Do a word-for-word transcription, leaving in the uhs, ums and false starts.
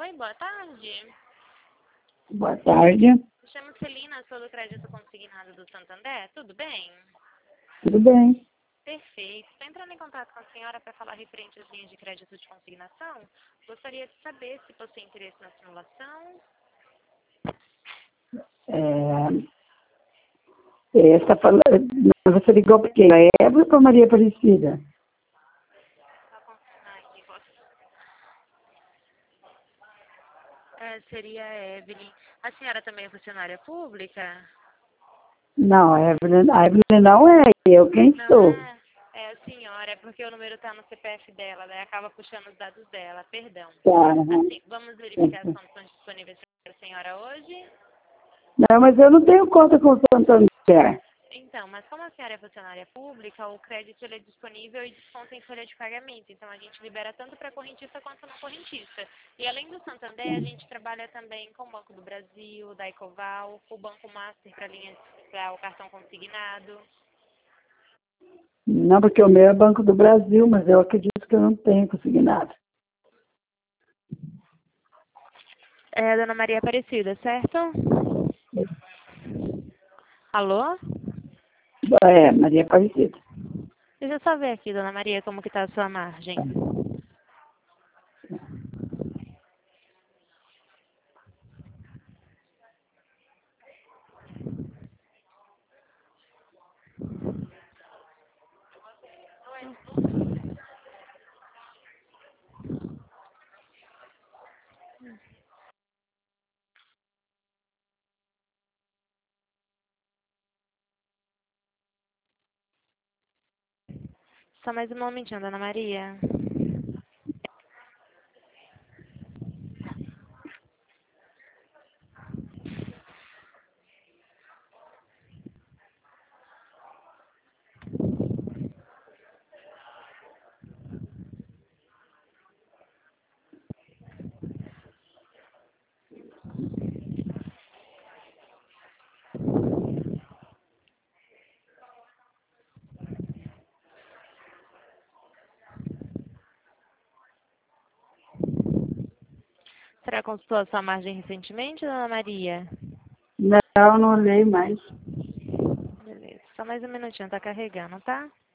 Oi, boa tarde. Boa tarde. Me chamo Celina, sou do crédito consignado do Santander. Tudo bem? Tudo bem? Perfeito. Estou entrando em contato com a senhora para falar referente às linhas de crédito de consignação. Gostaria de saber se possui interesse na simulação. É, essa fala, você ligou para quem? A Ébora ou para Maria Aparecida? Ai, posso- É, seria a Evelyn. A senhora também é funcionária pública? Não, a Evelyn, a Evelyn não é eu. Quem Não sou? é? É a senhora, é porque o número está no C P F dela, daí acaba puxando os dados dela, perdão. Tá, uhum. Assim, vamos verificar as condições disponíveis para a senhora hoje? Não, mas eu não tenho conta com o Santander. Então, mas como a senhora é funcionária pública, o crédito ele é disponível e desconta em folha de pagamento. Então, a gente libera tanto para correntista quanto não correntista. E além do Santander, a gente trabalha também com o Banco do Brasil, da Ecoval, o Banco Master para linha para o cartão consignado. Não, porque o meu é Banco do Brasil, mas eu acredito que eu não tenho consignado. É a Dona Maria Aparecida, certo? Alô? É, Maria Aparecida. Deixa eu só ver aqui, Dona Maria, como que está a sua margem. Só mais um momentinho, Dona Maria. Será que consultou a sua margem recentemente, Dona Maria? Não, não leio mais. Beleza. Só mais um minutinho, tá carregando, tá?